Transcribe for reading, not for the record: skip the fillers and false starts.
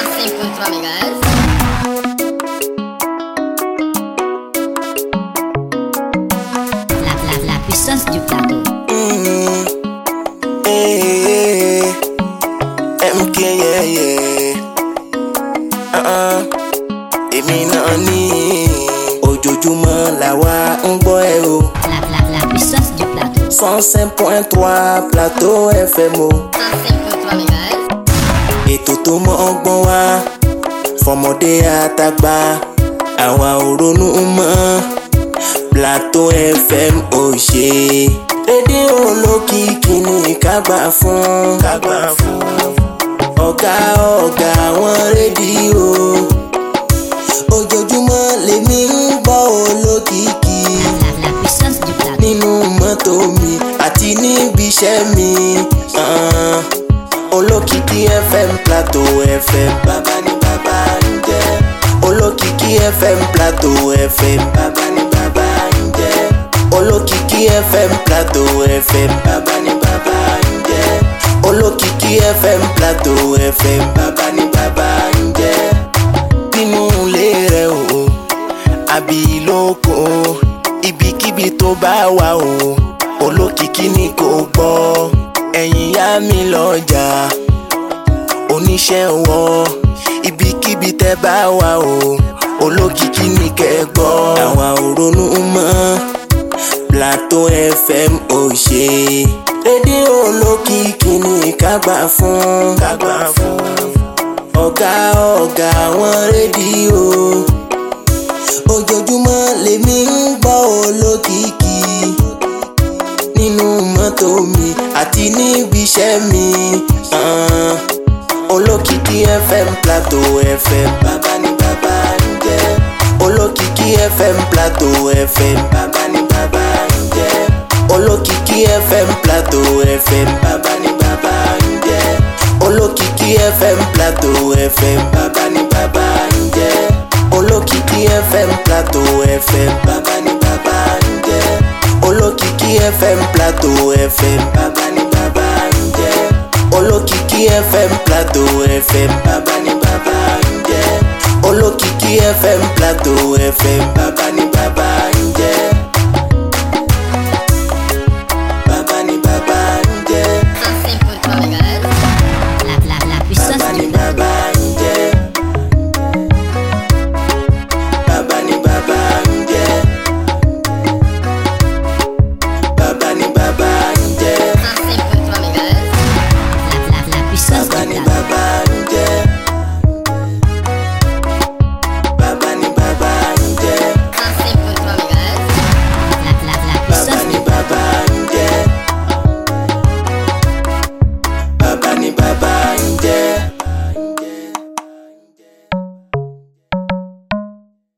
105.3 MHz. La puissance du plateau. MK, èmi náà ní ojoojúmọ́ làwa ń gbọ́ ẹ o. La puissance du plateau. 105.3 plateau FM o. 105.3 MHz. Ètò tó mọ́ ọgbọ́n wá fọmọdé àtàgbà àwa ò ronú mọ́. Plateau FM ò ṣe rédíò olókìkí ní kágbà fún ọ̀gá àwọn rédíò. Ojoojúmọ́ lèmi ń gbọ́ olókìkí La puissance du plateau. nínú mọ́tò mi àti níbi iṣẹ́ mi. Olókìkí FM, Plateau FM, bàbá ni bàbá ń jẹ́. Olókìkí FM, Plateau FM, bàbá ni bàbá ń jẹ́. Olókìkí FM, Plateau FM, bàbá ni bàbá ń jẹ́. Olókìkí FM, Plateau FM, bàbá ni bàbá ń jẹ́. Nínú ilé rẹ̀ o, àbí lóko, ibikíbi tó bá wà o, olókìkí ni kò gbọ́. Ẹ̀yin yá mi lọ́jà, oníṣẹ́ wọn, ibikíbi tẹ́ bá wà o, olókìkí ni kẹ́ gbọ́. Àwa ò ronú mọ́, Plateau FM ò ṣe rédíò olókìkí ni kágbà fún ọ̀gá àwọn rédíò. Ojoojúmọ́ lèmi ń gbọ́ olókìkí nínú mọ́tò mi àti níbi iṣẹ́ mi. Olókìkí FM, Plateau FM, bàbá ni bàbá ń jẹ́. Olókìkí FM, Plateau FM, bàbá ni bàbá ń jẹ́. Olókìkí FM, Plateau FM, bàbá ni bàbá ń jẹ́. Olókìkí FM, Plateau FM, bàbá ni bàbá ń jẹ́. Olókìkí FM, Plateau FM, bàbá ni bàbá ń jẹ́. Olókìkí FM, Plateau FM, bàbá ni bàbá ń jẹ́. Olókìkí FM, Plateau FM, bàbá ni bàbá ń jẹ́. Olókìkí FM, Plateau FM, bàbá